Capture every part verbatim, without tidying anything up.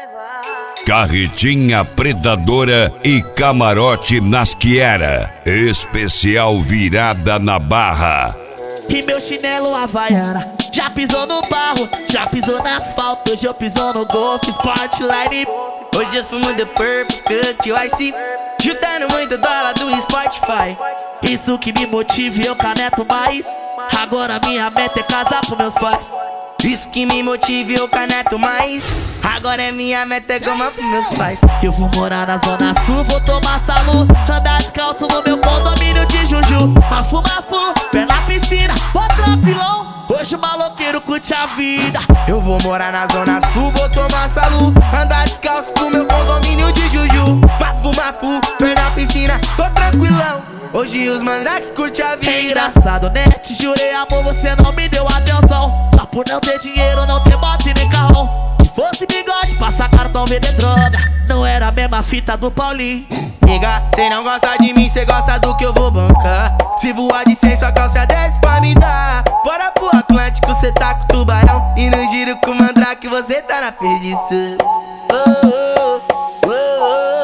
Carretinha Predadora e Camarote Nasquiera. Especial virada na Barra. E meu chinelo Havaiana já pisou no barro, já pisou no asfalto. Hoje eu piso no Golf Sportline. Hoje eu fumo The Purple Cut Ice, juntando muito dólar do Spotify. Isso que me motiva e eu caneto mais. Agora minha meta é casar com meus pais. Isso que me motiva e eu caneto mais. Agora é minha meta é goma pros meus pais. Eu vou morar na Zona Sul, vou tomar salu, andar descalço no meu condomínio de Juju. Mafu, mafu, pé na piscina, vou tranquilão. Hoje o maloqueiro curte a vida. Eu vou morar na Zona Sul, vou tomar salu, andar descalço no meu condomínio de Juju. Mafu, mafu, pé na piscina, tô tranquilão. Hoje os mandrake curte a vida. É engraçado, né? Te jurei amor, você não me deu atenção. Só por não ter dinheiro, não ter moto e nem carrão. Se fosse bigode, passar cartão, vender droga. Não era a mesma fita do Paulinho. Nigga, cê não gosta de mim, cê gosta do que eu vou bancar. Se voar de cem, sua calça desce pra me dar. Bora pro Atlântico, cê tá com tubarão. E no giro com mandrake, você tá na perdição. Oh, oh, oh, oh.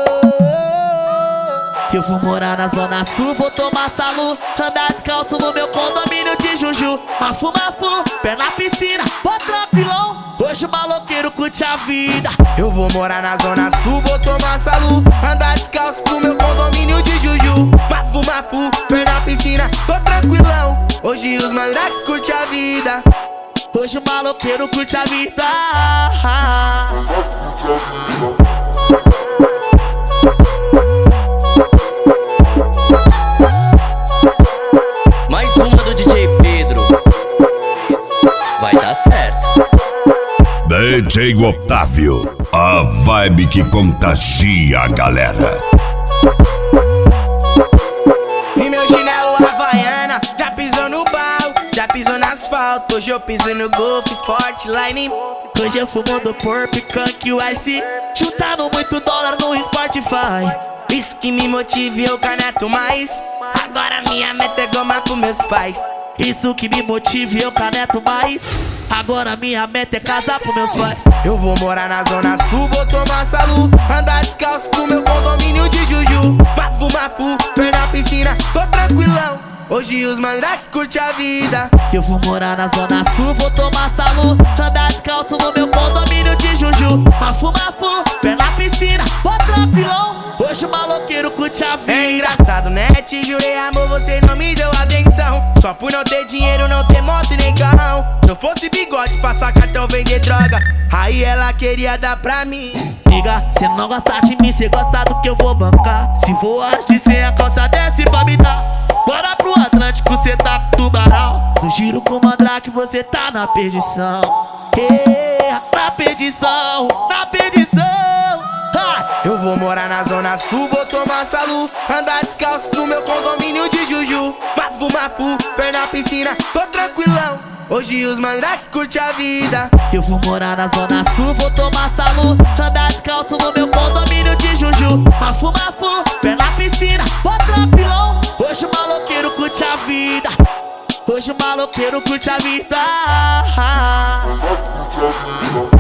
Eu vou morar na Zona Sul, vou tomar salu, andar descalço no meu condomínio de Juju. Mafu, mafu, pé na piscina, vou tranquilão. Hoje o maloqueiro curte a vida. Eu vou morar na Zona Sul, vou tomar salu, andar descalço no meu condomínio de Juju. Mafu, mafu, pé na piscina, tô tranquilão. Hoje os mandrake curte a vida. Hoje o maloqueiro curte a vida. Mais uma do D J Pedro. Vai dar certo. D J Otávio, a vibe que contagia a galera. E meu chinelo Havaiana já pisou no barro, já pisou no asfalto. Hoje eu piso no Golf Sportline. Hoje eu fumo do Purple Cut Ice, juntando muito dólar no Spotify. Isso que me motiva e eu caneto mais. Agora minha meta é goma pros meus pais. Isso que me motiva e eu caneto mais. Agora minha meta é casar com meus pais. Eu vou morar na Zona Sul, vou tomar salu, andar descalço no meu condomínio de Juju. Mafu, mafu, pé na piscina, tô tranquilão. Hoje os mandrake curte a vida. Eu vou morar na Zona Sul, vou tomar salu, andar descalço no meu condomínio de Juju. Mafu, mafu, pé na piscina, vou tranquilão. Hoje o maloqueiro curte a vida. É engraçado, né? Te jurei amor, você não me deu atenção. Só por não ter dinheiro, não ter moto e nem carrão. Se eu fosse bigode, passar cartão, vender droga, aí ela queria dar pra mim. Liga, cê não gosta de mim, cê gosta do que eu vou bancar. Se voar de cem, a calça desce pra me dar. Bora pro Atlântico, cê tá com tubarão. No giro com mandrake, você tá na perdição. Yeah, na perdição, na perdição. Ha! Eu vou morar na Zona Sul, vou tomar salu, andar descalço no meu condomínio de Juju. Mafu, mafu, pé na piscina, tô tranquilão. Hoje os mandrake curte a vida. Eu vou morar na Zona Sul, vou tomar salu, andar descalço no meu condomínio de Juju. Mafu, mafu, pé na piscina, vou tranquilão. Hoje o maloqueiro curte a vida. Hoje o maloqueiro curte a vida.